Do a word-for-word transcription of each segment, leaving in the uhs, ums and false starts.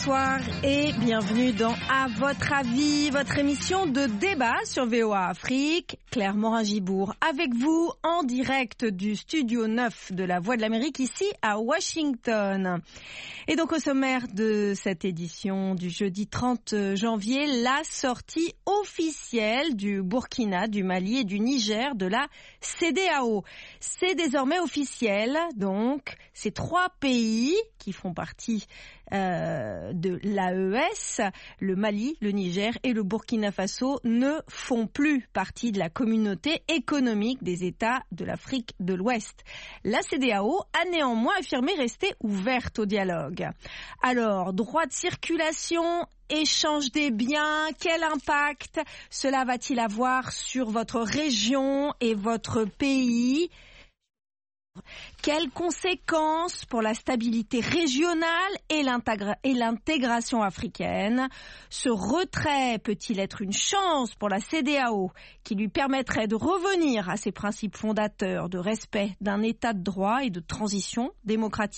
bonsoir et bienvenue dans À votre avis, votre émission de débat sur V O A Afrique. Claire Morin-Gibourg avec vous en direct du studio neuf de la Voix de l'Amérique ici à Washington. Et donc au sommaire de cette édition du jeudi trente janvier, la sortie officielle du Burkina, du Mali et du Niger de la C D A O. C'est désormais officiel, donc ces trois pays qui font partie euh, de l'A E S, le Mali, le Niger et le Burkina Faso ne font plus partie de la communauté économique des États de l'Afrique de l'Ouest. La C D A O a néanmoins affirmé rester ouverte au dialogue. Alors, droit de circulation, échange des biens, quel impact cela va-t-il avoir sur votre région et votre pays ? Quelles conséquences pour la stabilité régionale et, l'intégra- et l'intégration africaine ? Ce retrait peut-il être une chance pour la C D A O qui lui permettrait de revenir à ses principes fondateurs de respect d'un état de droit et de transition démocratique ?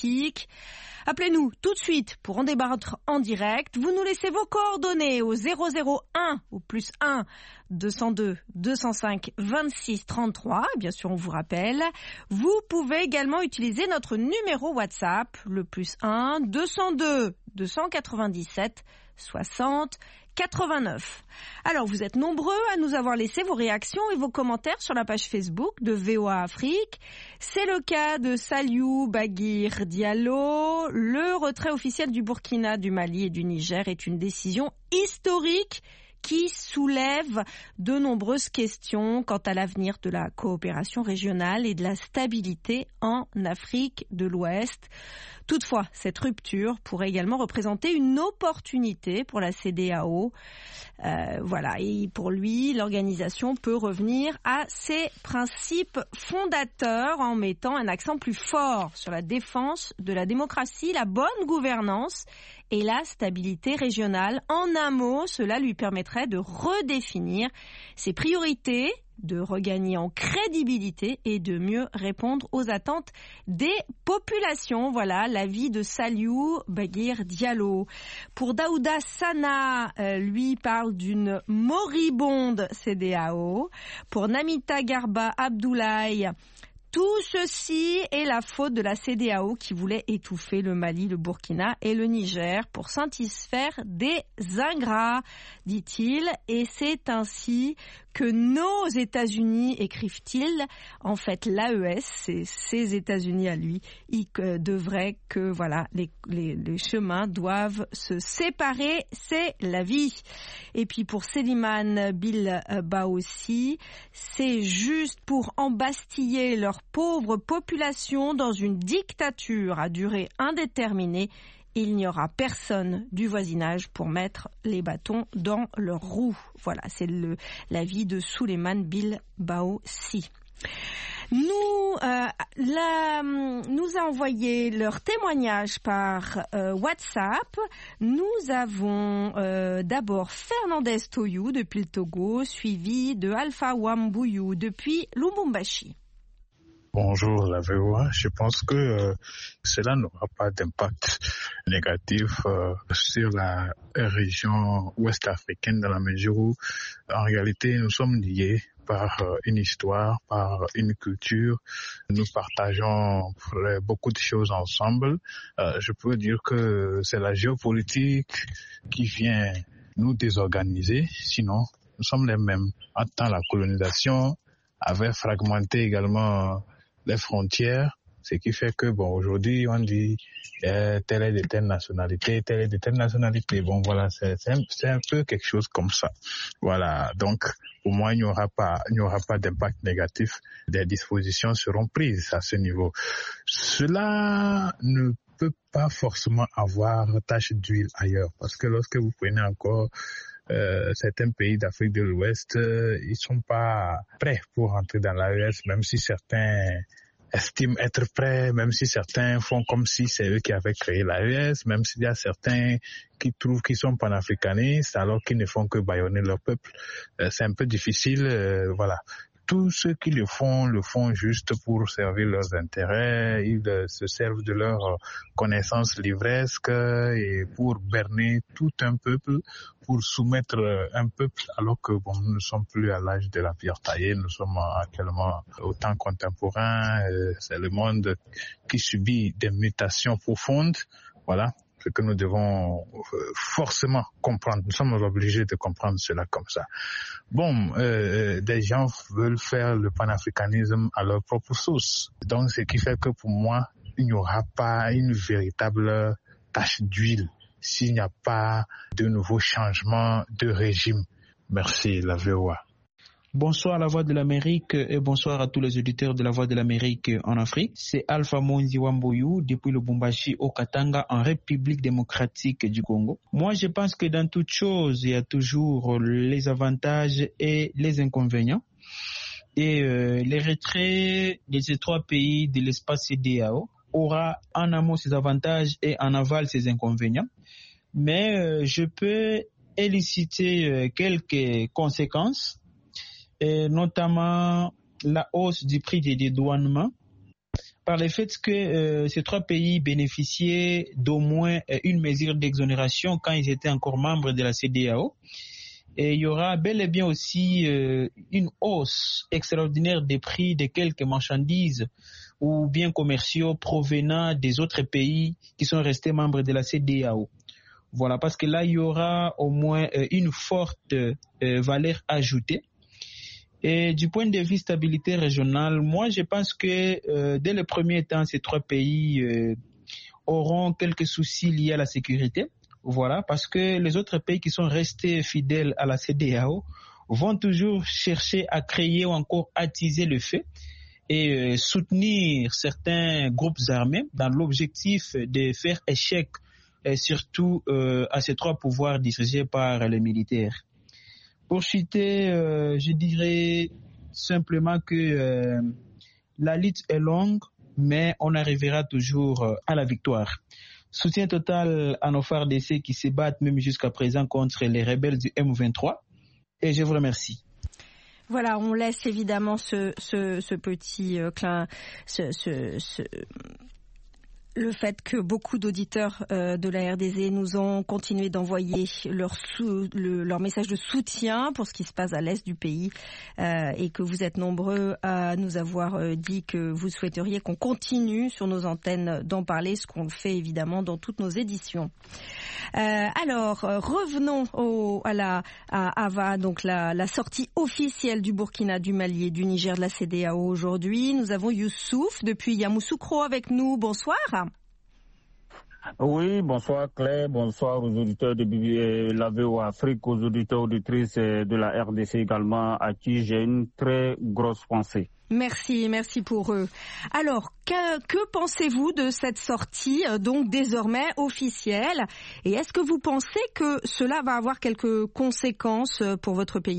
Appelez-nous tout de suite pour en débattre en direct. Vous nous laissez vos coordonnées au zéro zéro un ou plus un deux zéro deux deux zéro cinq vingt-six trente-trois. Bien sûr, on vous rappelle. Vous pouvez également utiliser notre numéro WhatsApp, le plus un deux zéro deux deux cent quatre-vingt-dix-sept soixante quatre-vingt-neuf. Alors, vous êtes nombreux à nous avoir laissé vos réactions et vos commentaires sur la page Facebook de V O A Afrique. C'est le cas de Saliou Baguir Diallo. Le retrait officiel du Burkina, du Mali et du Niger est une décision historique qui soulève de nombreuses questions quant à l'avenir de la coopération régionale et de la stabilité en Afrique de l'Ouest. Toutefois, cette rupture pourrait également représenter une opportunité pour la C D A O. Euh, voilà, et pour lui, l'organisation peut revenir à ses principes fondateurs en mettant un accent plus fort sur la défense de la démocratie, la bonne gouvernance et la stabilité régionale. En un mot, cela lui permettrait de redéfinir ses priorités, de regagner en crédibilité et de mieux répondre aux attentes des populations. Voilà l'avis de Saliou Baguir Diallo. Pour Daouda Sana, euh, lui parle d'une moribonde C D A O. Pour Namita Garba Abdoulaye, tout ceci est la faute de la C D A O qui voulait étouffer le Mali, le Burkina et le Niger pour satisfaire des ingrats, dit-il. Et c'est ainsi que nos États-Unis, écrivent-ils, en fait l'A E S, c'est ces États-Unis à lui, il euh, devrait que voilà les, les, les chemins doivent se séparer, c'est la vie. Et puis pour Seliman Bilba aussi, c'est juste pour embastiller leur pauvre population dans une dictature à durée indéterminée. Il n'y aura personne du voisinage pour mettre les bâtons dans leurs roues. Voilà, c'est le, l'avis de Souleymane Bilbaossi. Nous, euh, la, nous a envoyé leur témoignage par euh, WhatsApp. Nous avons euh, d'abord Fernandez Toyou depuis le Togo, suivi de Alpha Wambouyou depuis Lubumbashi. Bonjour la V O A, je pense que euh, cela n'aura pas d'impact négatif euh, sur la région ouest africaine dans la mesure où en réalité nous sommes liés par euh, une histoire, par une culture, nous partageons beaucoup de choses ensemble. Euh, je peux dire que c'est la géopolitique qui vient nous désorganiser, sinon nous sommes les mêmes. En temps la colonisation avait fragmenté également les frontières, ce qui fait que bon aujourd'hui on dit euh, telle est de telle nationalité, telle est de telle nationalité. Bon voilà, c'est, c'est, un, c'est un peu quelque chose comme ça. Voilà, donc au moins il n'y aura pas, il n'y aura pas d'impact négatif. Des dispositions seront prises à ce niveau. Cela ne peut pas forcément avoir tache d'huile ailleurs, parce que lorsque vous prenez encore Euh, certains pays d'Afrique de l'Ouest, euh, ils sont pas prêts pour entrer dans l'A E S, même si certains estiment être prêts, même si certains font comme si c'est eux qui avaient créé l'A E S, même s'il y a certains qui trouvent qu'ils sont panafricanistes alors qu'ils ne font que bâillonner leur peuple. Euh, c'est un peu difficile, euh, voilà. tous ceux qui le font, le font juste pour servir leurs intérêts. Ils euh, se servent de leurs connaissances livresques et pour berner tout un peuple, pour soumettre un peuple, alors que bon, nous ne sommes plus à l'âge de la pierre taillée, nous sommes actuellement au temps contemporain. Euh, c'est le monde qui subit des mutations profondes. Voilà. Ce que nous devons forcément comprendre. Nous sommes obligés de comprendre cela comme ça. Bon, euh, des gens veulent faire le panafricanisme à leur propre sauce. Donc, ce qui fait que pour moi, il n'y aura pas une véritable tache d'huile s'il n'y a pas de nouveaux changements de régime. Merci, la V O A. Bonsoir à la Voix de l'Amérique et bonsoir à tous les auditeurs de la Voix de l'Amérique en Afrique. C'est Alpha Monzi Wamboyou depuis le Lubumbashi au Katanga en République démocratique du Congo. Moi, je pense que dans toute chose, il y a toujours les avantages et les inconvénients. Et euh, les retraits de ces trois pays de l'espace C D A O aura en amont ses avantages et en aval ses inconvénients. Mais euh, je peux éliciter euh, quelques conséquences, et notamment la hausse du prix des dédouanements, par le fait que euh, ces trois pays bénéficiaient d'au moins euh, une mesure d'exonération quand ils étaient encore membres de la C D A O. Et il y aura bel et bien aussi euh, une hausse extraordinaire des prix de quelques marchandises ou biens commerciaux provenant des autres pays qui sont restés membres de la C D A O. Voilà, parce que là, il y aura au moins euh, une forte euh, valeur ajoutée. Et du point de vue stabilité régionale, moi je pense que euh, dès le premier temps, ces trois pays euh, auront quelques soucis liés à la sécurité. Voilà, parce que les autres pays qui sont restés fidèles à la C D A O vont toujours chercher à créer ou encore attiser le feu et euh, soutenir certains groupes armés dans l'objectif de faire échec et surtout euh, à ces trois pouvoirs dirigés par les militaires. Pour citer, euh, je dirais simplement que euh, la lutte est longue, mais on arrivera toujours euh, à la victoire. Soutien total à nos F A R D C qui se battent même jusqu'à présent contre les rebelles du M vingt-trois. Et je vous remercie. Voilà, on laisse évidemment ce, ce, ce petit euh, clin, ce, ce, ce... le fait que beaucoup d'auditeurs euh, de la R D C nous ont continué d'envoyer leur, sou- le, leur message de soutien pour ce qui se passe à l'est du pays euh, et que vous êtes nombreux à nous avoir euh, dit que vous souhaiteriez qu'on continue sur nos antennes d'en parler, ce qu'on fait évidemment dans toutes nos éditions. Euh, alors, euh, revenons au, à la à Ava, donc la, la sortie officielle du Burkina, du Mali et du Niger de la C D A O aujourd'hui. Nous avons Youssouf depuis Yamoussoukro avec nous. Bonsoir. Oui, bonsoir Claire, bonsoir aux auditeurs de la V O A Afrique, aux auditeurs auditrices de la R D C également, à qui j'ai une très grosse pensée. Merci, merci pour eux. Alors, que, que pensez-vous de cette sortie, donc désormais officielle, et est-ce que vous pensez que cela va avoir quelques conséquences pour votre pays ?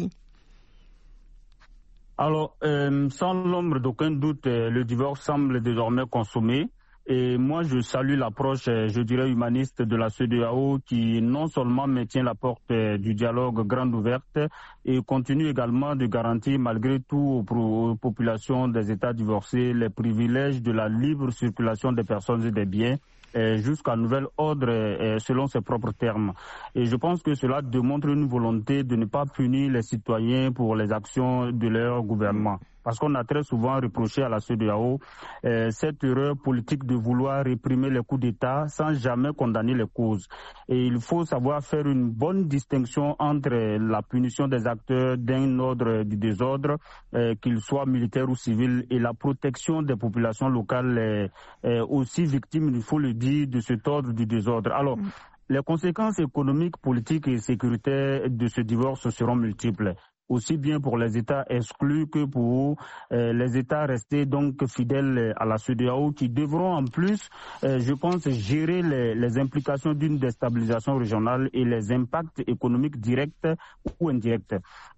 Alors, euh, sans l'ombre d'aucun doute, le divorce semble désormais consommé. Et moi, je salue l'approche, je dirais, humaniste de la C D A O qui non seulement maintient la porte du dialogue grande ouverte et continue également de garantir malgré tout aux populations des États divorcés les privilèges de la libre circulation des personnes et des biens jusqu'à nouvel ordre selon ses propres termes. Et je pense que cela démontre une volonté de ne pas punir les citoyens pour les actions de leur gouvernement. Parce qu'on a très souvent reproché à la C D A O euh, cette erreur politique de vouloir réprimer les coups d'État sans jamais condamner les causes. Et il faut savoir faire une bonne distinction entre la punition des acteurs d'un ordre du désordre, euh, qu'ils soient militaires ou civils, et la protection des populations locales euh, euh, aussi victimes, il faut le dire, de cet ordre du désordre. Alors, mmh. les conséquences économiques, politiques et sécuritaires de ce divorce seront multiples, aussi bien pour les États exclus que pour euh, les États restés donc fidèles à la C D A O qui devront en plus, euh, je pense, gérer les, les implications d'une déstabilisation régionale et les impacts économiques directs ou indirects. Alors,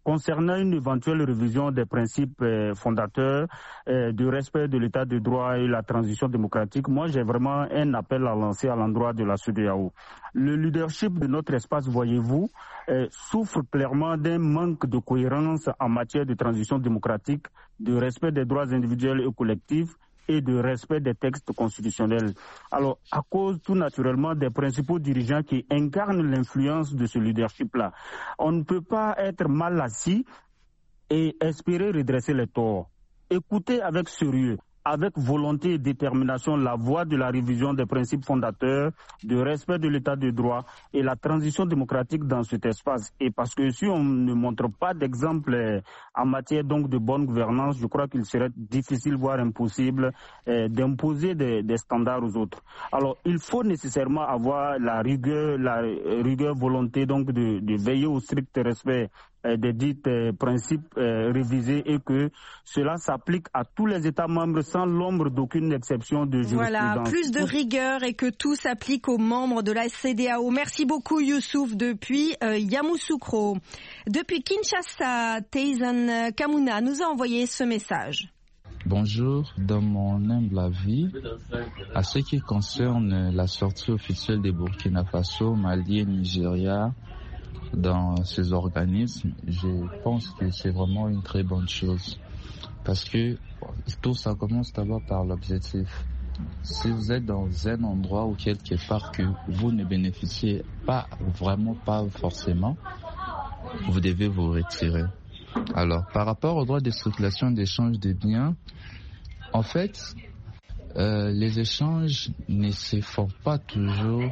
concernant une éventuelle révision des principes euh, fondateurs euh, du respect de l'état de droit et la transition démocratique, moi j'ai vraiment un appel à lancer à l'endroit de la CEDEAO. Le leadership de notre espace, voyez-vous, euh, souffre clairement d'un manque de cohérence en matière de transition démocratique, de respect des droits individuels et collectifs et de respect des textes constitutionnels. Alors, à cause tout naturellement des principaux dirigeants qui incarnent l'influence de ce leadership-là, on ne peut pas être mal assis et espérer redresser les torts. Écoutez avec sérieux, avec volonté et détermination la voie de la révision des principes fondateurs, de respect de l'état de droit et la transition démocratique dans cet espace. Et parce que si on ne montre pas d'exemple en matière donc de bonne gouvernance, je crois qu'il serait difficile, voire impossible, eh, d'imposer des, des standards aux autres. Alors, il faut nécessairement avoir la rigueur, la rigueur volonté donc de, de veiller au strict respect des dits euh, principes euh, révisés et que cela s'applique à tous les États membres sans l'ombre d'aucune exception de jurisprudence. Voilà, plus de rigueur et que tout s'applique aux membres de la CEDEAO. Merci beaucoup Youssouf depuis euh, Yamoussoukro. Depuis Kinshasa, Teisan Kamuna nous a envoyé ce message. Bonjour, dans mon humble avis, à ce qui concerne la sortie officielle des Burkina Faso, Mali et Nigeria, dans ces organismes, je pense que c'est vraiment une très bonne chose. Parce que tout ça commence d'abord par l'objectif. Si vous êtes dans un endroit ou quelque part que vous ne bénéficiez pas, vraiment pas forcément, vous devez vous retirer. Alors, par rapport au droit de circulation d'échange des biens, en fait, euh, les échanges ne se font pas toujours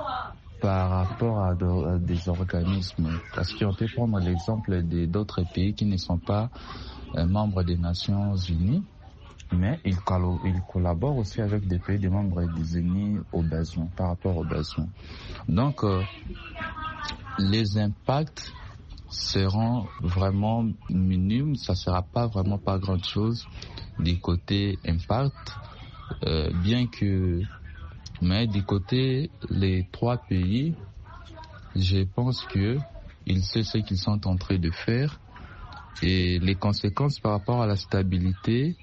par rapport à, de, à des organismes. Parce qu'on peut prendre l'exemple de, d'autres pays qui ne sont pas euh, membres des Nations Unies, mais ils, ils collaborent aussi avec des pays des membres des Unis au besoin, par rapport aux besoins. Donc, euh, les impacts seront vraiment minimes, ça ne sera pas vraiment pas grand-chose du côté impact, euh, bien que mais du côté les trois pays, je pense que ils savent ce qu'ils sont en train de faire et les conséquences par rapport à la stabilité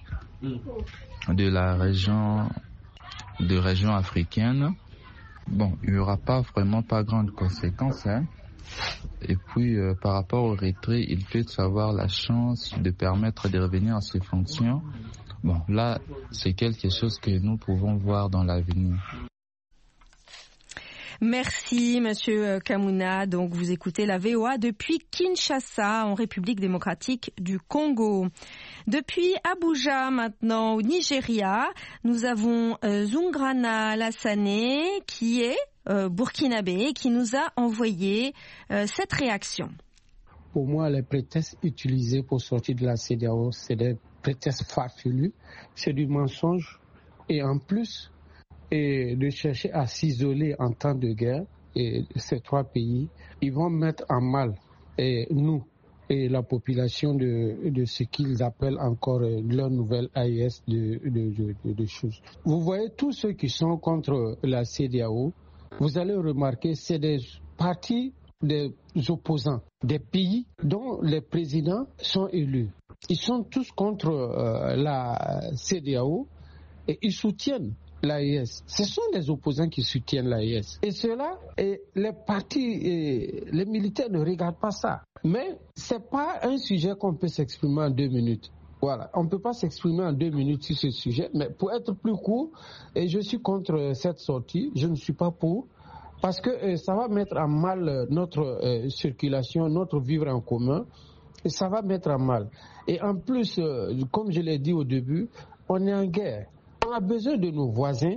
de la région, de région africaine. Bon, il n'y aura pas vraiment pas grandes conséquences, hein. Et puis euh, par rapport au retrait, il peut avoir la chance de permettre de revenir à ses fonctions. Bon, là, c'est quelque chose que nous pouvons voir dans l'avenir. Merci, Monsieur Kamuna. Donc, vous écoutez la V O A depuis Kinshasa, en République démocratique du Congo. Depuis Abuja, maintenant, au Nigeria, nous avons euh, Zungrana Lassane, qui est euh, burkinabé, qui nous a envoyé euh, cette réaction. Pour moi, les prétextes utilisés pour sortir de la CEDEAO, c'est des prétextes farfelus, c'est du mensonge et en plus et de chercher à s'isoler en temps de guerre. Et ces trois pays, ils vont mettre en mal et nous et la population de, de ce qu'ils appellent encore leur nouvelle A E S de, de, de, de choses. Vous voyez tous ceux qui sont contre la CEDEAO, vous allez remarquer c'est des partis des opposants, des pays dont les présidents sont élus. Ils sont tous contre euh, la CEDEAO et ils soutiennent l'A E S. Ce sont les opposants qui soutiennent l'A E S. Et cela, et les partis, et les militaires ne regardent pas ça. Mais ce n'est pas un sujet qu'on peut s'exprimer en deux minutes. Voilà, on ne peut pas s'exprimer en deux minutes sur ce sujet. Mais pour être plus court, et je suis contre cette sortie, je ne suis pas pour. Parce que euh, ça va mettre en mal notre euh, circulation, notre vivre en commun. Et ça va mettre en mal. Et en plus, euh, comme je l'ai dit au début, on est en guerre. On a besoin de nos voisins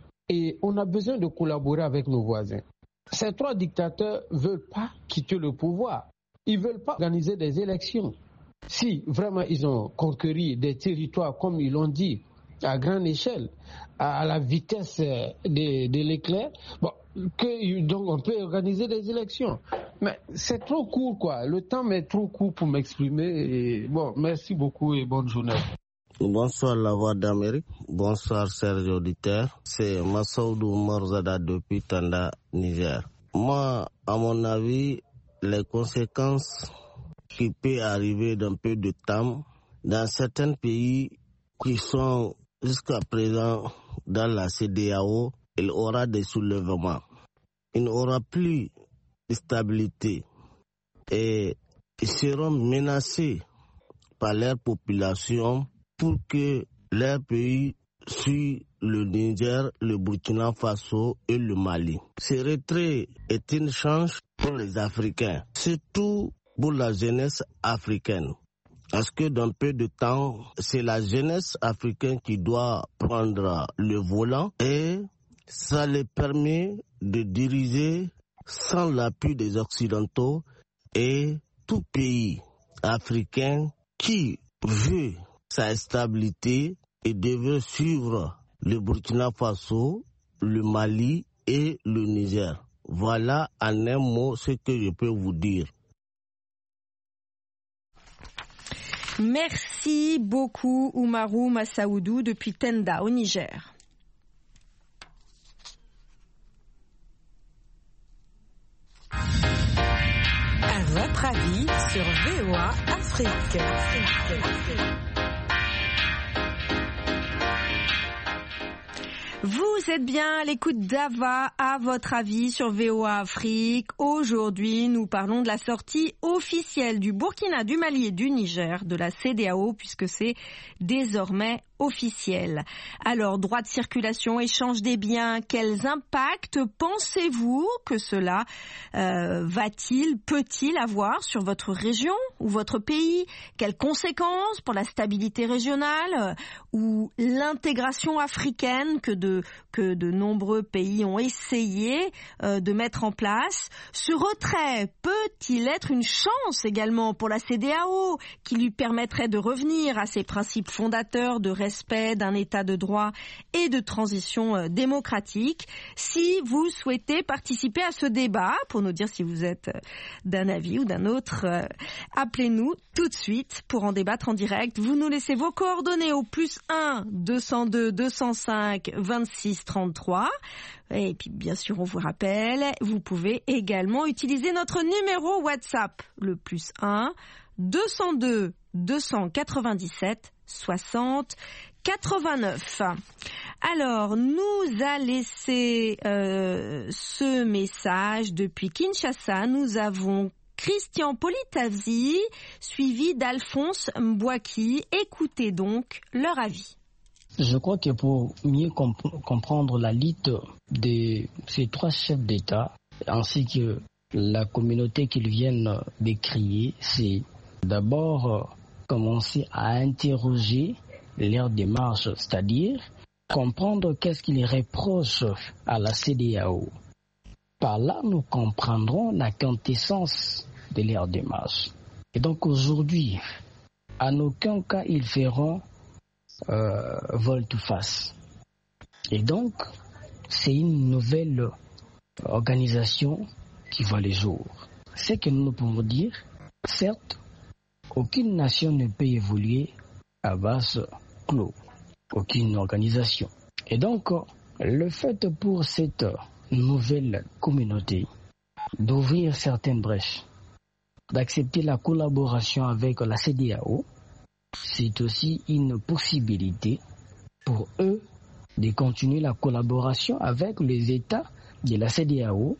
et on a besoin de collaborer avec nos voisins. Ces trois dictateurs ne veulent pas quitter le pouvoir. Ils ne veulent pas organiser des élections. Si vraiment ils ont conquéri des territoires, comme ils l'ont dit, à grande échelle, à la vitesse de, de l'éclair, bon, que, donc on peut organiser des élections. Mais c'est trop court, quoi. Le temps est trop court pour m'exprimer. Et, bon, merci beaucoup et bonne journée. Bonsoir la Voix d'Amérique, bonsoir chers auditeurs, c'est Massaoudou Morzada depuis Tanda, Niger. Moi, à mon avis, les conséquences qui peut arriver d'un peu de temps. Dans certains pays qui sont jusqu'à présent dans la C E D E A O, il y aura des soulèvements. Il n'y aura plus de stabilité et ils seront menacés par leur population pour que leur pays suive le Niger, le Burkina Faso et le Mali. Ce retrait est une chance pour les Africains, surtout pour la jeunesse africaine. Parce que dans peu de temps, c'est la jeunesse africaine qui doit prendre le volant et ça les permet de diriger sans l'appui des Occidentaux et tout pays africain qui veut sa stabilité et devrait suivre le Burkina Faso, le Mali et le Niger. Voilà en un mot ce que je peux vous dire. Merci beaucoup Oumarou Massaoudou depuis Tenda au Niger. À votre avis sur V O A Afrique. Vous êtes bien à l'écoute d'Ava, à votre avis sur V O A Afrique. Aujourd'hui, nous parlons de la sortie officielle du Burkina, du Mali et du Niger de la C E D E A O, puisque c'est désormais officiel. Alors, droit de circulation, échange des biens, quels impacts pensez-vous que cela euh, va-t-il, peut-il avoir sur votre région ou votre pays? Quelles conséquences pour la stabilité régionale euh, ou l'intégration africaine que de, que de nombreux pays ont essayé euh, de mettre en place? Ce retrait peut-il être une chance également pour la C E D E A O qui lui permettrait de revenir à ses principes fondateurs de respect d'un état de droit et de transition démocratique? Si vous souhaitez participer à ce débat, pour nous dire si vous êtes d'un avis ou d'un autre, appelez-nous tout de suite pour en débattre en direct. Vous nous laissez vos coordonnées au plus un deux cent deux deux cent cinq vingt-six trente-trois. Et puis bien sûr, on vous rappelle, vous pouvez également utiliser notre numéro WhatsApp, le plus un deux cent deux deux cent quatre-vingt-dix-sept soixante quatre-vingt-neuf. Alors, nous a laissé euh, ce message depuis Kinshasa. Nous avons Christian Politavzi, suivi d'Alphonse Mbouaki. Écoutez donc leur avis. Je crois que pour mieux comp- comprendre la lutte de ces trois chefs d'État, ainsi que la communauté qu'ils viennent décrier, c'est d'abord commencer à interroger leur démarche, c'est-à-dire comprendre qu'est-ce qu'ils reprochent à la C E D E A O. Par là, nous comprendrons la quintessence de leur démarche. Et donc aujourd'hui, en aucun cas, ils feront euh, volte-face. Et donc, c'est une nouvelle organisation qui voit le jour. Ce que nous pouvons dire, certes, aucune nation ne peut évoluer à vase clos, aucune organisation. Et donc, le fait pour cette nouvelle communauté d'ouvrir certaines brèches, d'accepter la collaboration avec la C E D E A O, c'est aussi une possibilité pour eux de continuer la collaboration avec les États de la C E D E A O,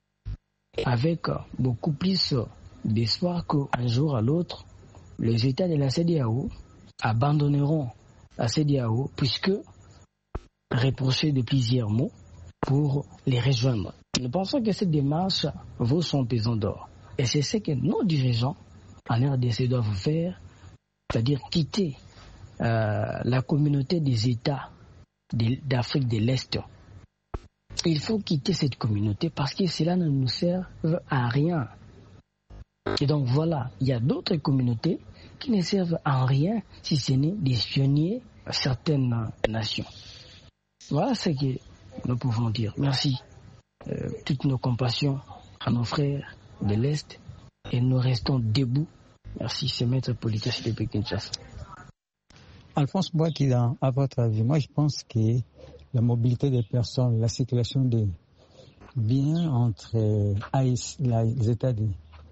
avec beaucoup plus d'espoir qu'un jour à l'autre, les États de la C E D E A O abandonneront la C E D E A O puisque reprochés de plusieurs mots pour les rejoindre. Nous pensons que cette démarche vaut son pesant d'or. Et c'est ce que nos dirigeants en R D C doivent faire, c'est-à-dire quitter euh, la communauté des États d'Afrique de l'Est. Il faut quitter cette communauté parce que cela ne nous sert à rien. Et donc voilà, il y a d'autres communautés qui ne servent à rien si ce n'est d'espionner certaines nations. Voilà ce que nous pouvons dire. Merci. Euh, toutes nos compassions à nos frères de l'Est et nous restons debout. Merci, c'est Maître Politavzi de Kinshasa. Alphonse Mbouaki, à votre avis, moi je pense que la mobilité des personnes, la circulation des biens entre les États de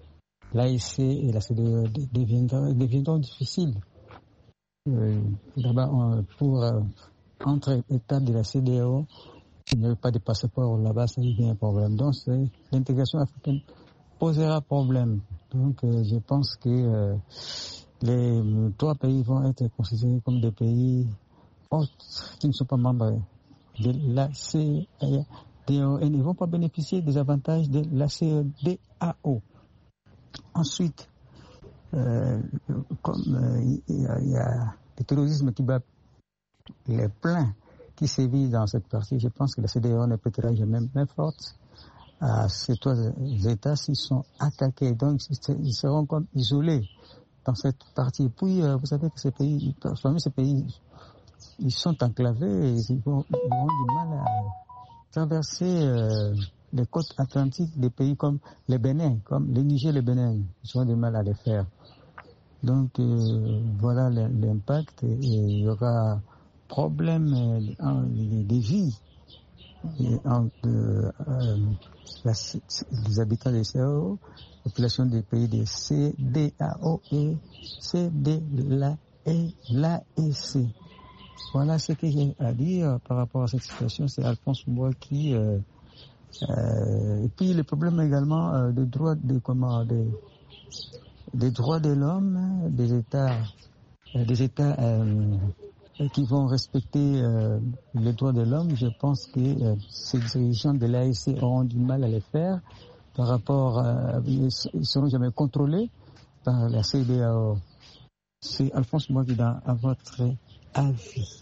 l'A E C et la C D A O deviendront, deviendront difficiles. Euh, D'abord, pour euh, entre États de la C D A O, il n'y a pas de passeport là-bas, ça devient un problème. Donc, l'intégration africaine posera problème. Donc, euh, je pense que euh, les trois pays vont être considérés comme des pays autres qui ne sont pas membres de la C D A O et ne vont pas bénéficier des avantages de la C D A O. Ensuite, euh, comme euh, il y a, il y a le terrorisme qui bat les pleins qui sévit dans cette partie, je pense que la C D A O ne prêtera jamais main forte à ces trois États s'ils sont attaqués. Donc, ils seront comme isolés dans cette partie. Puis, euh, vous savez que ces pays, parmi ces pays, ils sont enclavés et ils vont, ils auront du mal à traverser euh, les côtes atlantiques des pays comme le Bénin, comme le Niger et le Bénin. Ils auront du mal à les faire. Donc, euh, voilà l'impact et il y aura problème euh, des vies entre euh, la, les habitants des C D A O, la population des pays des C D A O et C D A E C. Voilà ce que j'ai à dire par rapport à cette situation. C'est Alphonse Mboua qui euh, euh, et puis le problème également euh, des droits de comment des, des droits de l'homme, des États, euh, des États euh, qui vont respecter euh, les droits de l'homme. Je pense que euh, ces dirigeants de l'A E C auront du mal à les faire par rapport, euh, ils ne seront jamais contrôlés par la C D A O. C'est Alphonse Mboua à votre avis.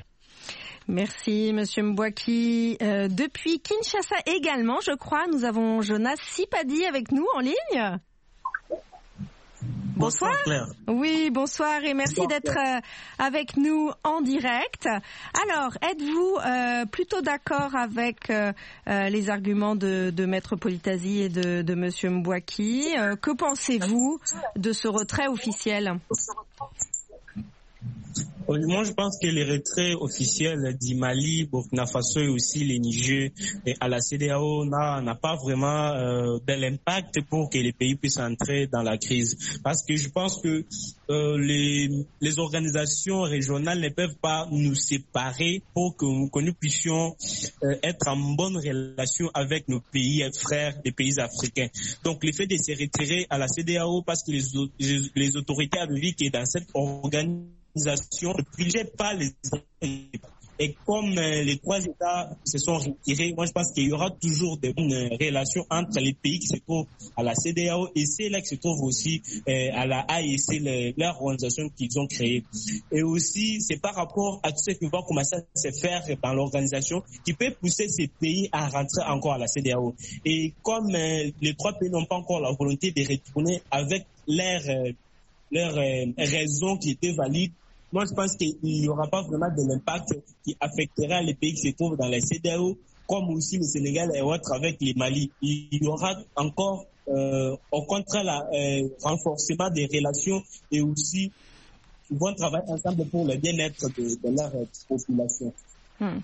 Merci, Monsieur Mbouaki. Euh, depuis Kinshasa également, je crois, nous avons Jonas Sipadi avec nous en ligne. Bonsoir. Bonsoir Claire. Oui, bonsoir et merci bonsoir, d'être euh, avec nous en direct. Alors, êtes-vous euh, plutôt d'accord avec euh, euh, les arguments de, de Maître Politazi et de, de Monsieur Mbouaki? euh, Que pensez-vous de ce retrait officiel? Moi, je pense que les retraits officiels du Mali, Burkina Faso et aussi les Niger et à la C D A O n'a, n'a pas vraiment euh, de l'impact pour que les pays puissent entrer dans la crise. Parce que je pense que euh, les, les organisations régionales ne peuvent pas nous séparer pour que, que nous puissions euh, être en bonne relation avec nos pays frères, les pays africains. Donc, le fait de se retirer à la C D A O parce que les, les, les autorités avaient vu que dans cette organisation ne privilégie pas les et comme euh, les trois États se sont retirés, moi je pense qu'il y aura toujours des bonnes euh, relations entre les pays qui se trouvent à la C D A O et ceux-là qui se trouvent aussi euh, à la A E C, les, leur organisation qu'ils ont créée. Et aussi, c'est par rapport à tout ce qui va commencer à se faire dans l'organisation qui peut pousser ces pays à rentrer encore à la C D A O. Et comme euh, les trois pays n'ont pas encore la volonté de retourner avec leurs euh, leur, euh, raisons qui étaient valides, moi, je pense qu'il n'y aura pas vraiment de l'impact qui affectera les pays qui se trouvent dans la C D A O, comme aussi le Sénégal et autres avec les Mali. Il y aura encore, euh, au contraire, le euh, renforcement des relations et aussi, ils vont travailler ensemble pour le bien-être de, de leur population. Hmm.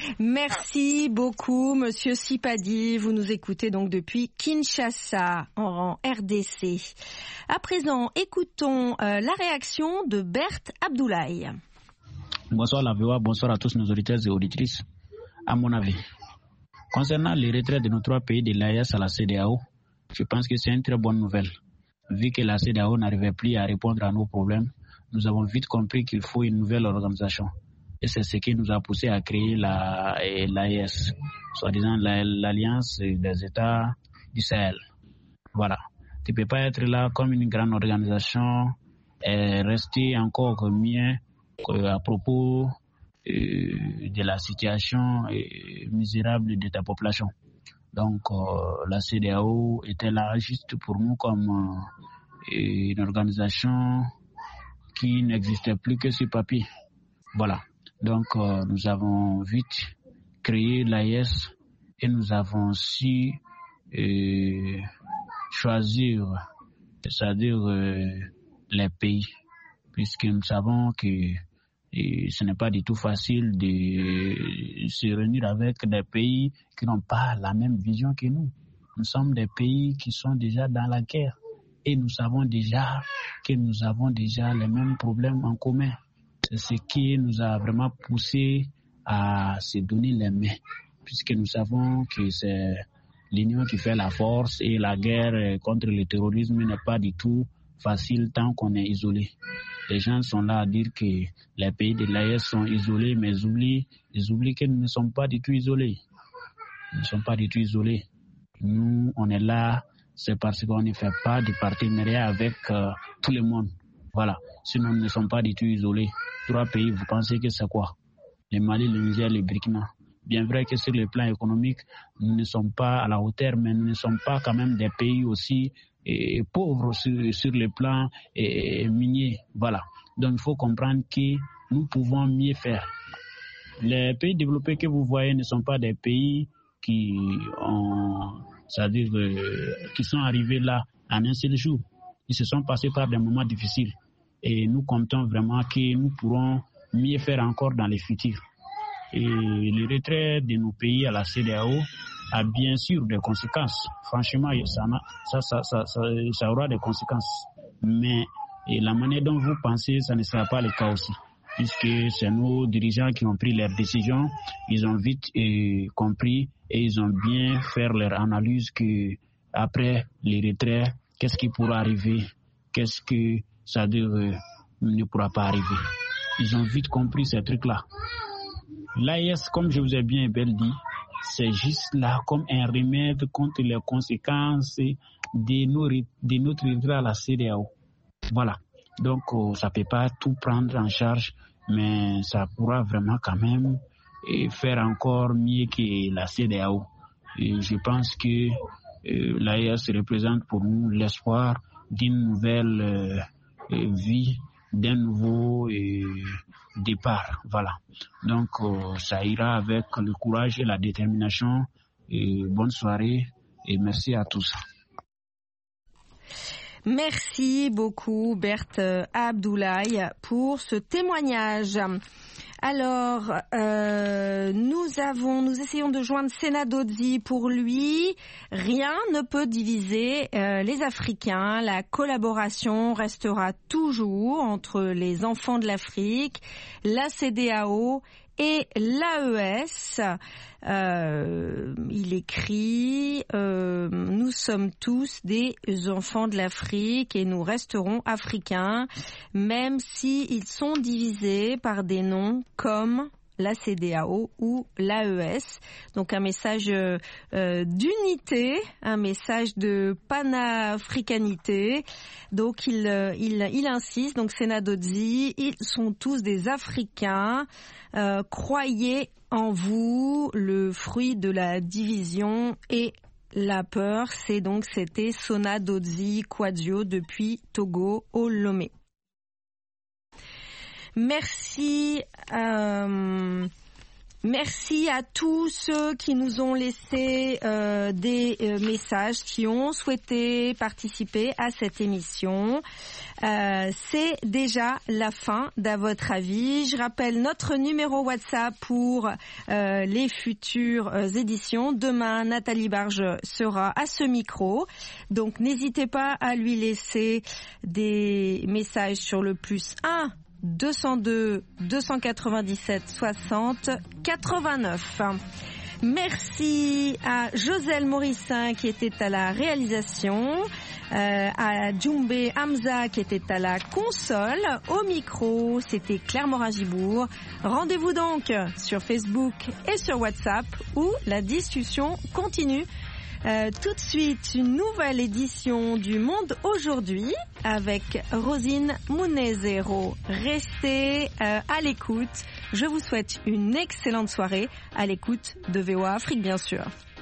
Merci beaucoup, Monsieur Sipadi. Vous nous écoutez donc depuis Kinshasa, en R D C. À présent, écoutons euh, la réaction de Berthe Abdoulaye. Bonsoir la V O A, bonsoir à tous nos auditeurs et auditrices. À mon avis, concernant les retraits de nos trois pays de l'A E S à la C D A O, je pense que c'est une très bonne nouvelle. Vu que la C D A O n'arrivait plus à répondre à nos problèmes, nous avons vite compris qu'il faut une nouvelle organisation. Et c'est ce qui nous a poussé à créer la, l'A E S, soi-disant l'Alliance des États du Sahel. Voilà. Tu ne peux pas être là comme une grande organisation et rester encore mieux à propos euh, de la situation euh, misérable de ta population. Donc, euh, la C D A O était là juste pour nous comme euh, une organisation qui n'existait plus que sur papier. Voilà. Donc, euh, nous avons vite créé l'A E S et nous avons su euh, choisir, c'est-à-dire euh, les pays, puisque nous savons que euh, ce n'est pas du tout facile de se réunir avec des pays qui n'ont pas la même vision que nous. Nous sommes des pays qui sont déjà dans la guerre et nous savons déjà que nous avons déjà les mêmes problèmes en commun. C'est ce qui nous a vraiment poussé à se donner les mains, puisque nous savons que c'est l'union qui fait la force et la guerre contre le terrorisme n'est pas du tout facile tant qu'on est isolé. Les gens sont là à dire que les pays de l'A E S sont isolés, mais ils oublient, ils oublient que nous ne sommes pas du tout isolés. Nous ne sommes pas du tout isolés. Nous, on est là, c'est parce qu'on ne fait pas de partenariat avec euh, tout le monde. Voilà. Sinon, nous ne sommes pas du tout isolés. Trois pays, vous pensez que c'est quoi? Le Mali, le Niger, le Burkina. Bien vrai que sur le plan économique, nous ne sommes pas à la hauteur, mais nous ne sommes pas quand même des pays aussi et pauvres sur, sur le plan et, minier. Voilà. Donc, il faut comprendre que nous pouvons mieux faire. Les pays développés que vous voyez ne sont pas des pays qui ont, c'est-à-dire, euh, qui sont arrivés là en un seul jour. Ils se sont passés par des moments difficiles. Et nous comptons vraiment que nous pourrons mieux faire encore dans le futur. Et le retrait de nos pays à la C E D E A O a bien sûr des conséquences. Franchement, ça, ça, ça, ça, ça, ça aura des conséquences. Mais et la manière dont vous pensez, ça ne sera pas le cas aussi. Puisque c'est nos dirigeants qui ont pris leurs décisions, ils ont vite euh, compris et ils ont bien fait leur analyse que après les retraits, qu'est-ce qui pourra arriver, qu'est-ce que ça euh, ne pourra pas arriver. Ils ont vite compris ces trucs-là. L'A E S, comme je vous ai bien et bien dit, c'est juste là comme un remède contre les conséquences de, nos, de notre retrait à la C E D E A O. Voilà. Donc, euh, ça ne peut pas tout prendre en charge, mais ça pourra vraiment quand même euh, faire encore mieux que la C E D E A O. Et je pense que euh, l'A E S représente pour nous l'espoir d'une nouvelle euh, euh, vie, d'un nouveau euh, départ. Voilà. Donc, euh, ça ira avec le courage et la détermination. Et bonne soirée et merci à tous. Merci beaucoup, Berthe Abdoulaye, pour ce témoignage. Alors, euh, nous avons, nous essayons de joindre Sena Dodzi. Pour lui, rien ne peut diviser euh, les Africains. La collaboration restera toujours entre les enfants de l'Afrique, la C E D E A O et l'A E S. Euh, il écrit euh, « Nous sommes tous des enfants de l'Afrique et nous resterons africains, même s'ils sont divisés par des noms comme la C E D E A O ou l'A E S ». Donc un message euh, d'unité, un message de panafricanité. Donc il, il, il insiste, donc Sena Dodzi, ils sont tous des Africains. Euh, croyez en vous, le fruit de la division et la peur. C'est donc, c'était Sena Dodzi Kouadio depuis Togo au Lomé. Merci, euh, merci à tous ceux qui nous ont laissé euh, des euh, messages, qui ont souhaité participer à cette émission. Euh, c'est déjà la fin d'À votre avis. Je rappelle notre numéro WhatsApp pour euh, les futures euh, éditions. Demain, Nathalie Barge sera à ce micro. Donc, n'hésitez pas à lui laisser des messages sur le plus un deux cent deux deux cent quatre-vingt-dix-sept soixante quatre-vingt-neuf. Merci à Joselle Morissin qui était à la réalisation, euh, à Djoumbé Hamza qui était à la console. Au micro, c'était Claire Morin-Gibourg. Rendez-vous donc sur Facebook et sur WhatsApp où la discussion continue. Euh, tout de suite, une nouvelle édition du Monde aujourd'hui avec Rosine Munezero. Restez euh, à l'écoute. Je vous souhaite une excellente soirée à l'écoute de V O A Afrique, bien sûr.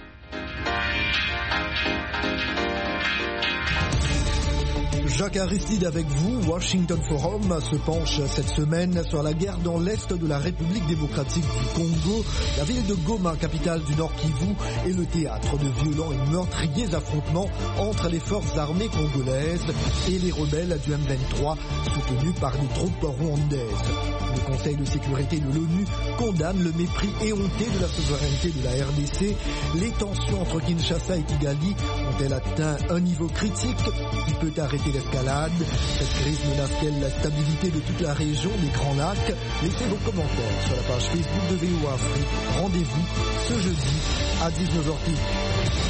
Jacques Aristide avec vous. Washington Forum se penche cette semaine sur la guerre dans l'est de la République démocratique du Congo. La ville de Goma, capitale du Nord Kivu, est le théâtre de violents et meurtriers affrontements entre les forces armées congolaises et les rebelles du M vingt-trois soutenus par les troupes rwandaises. Le Conseil de sécurité de l'ONU condamne le mépris éhonté de la souveraineté de la R D C. Les tensions entre Kinshasa et Kigali ont-elles atteint un niveau critique qui peut arrêter l'escalade? Cette crise menace-t-elle la stabilité de toute la région des Grands Lacs? Laissez vos commentaires sur la page Facebook de V O A Afrique. Rendez-vous ce jeudi à dix-neuf heures trente.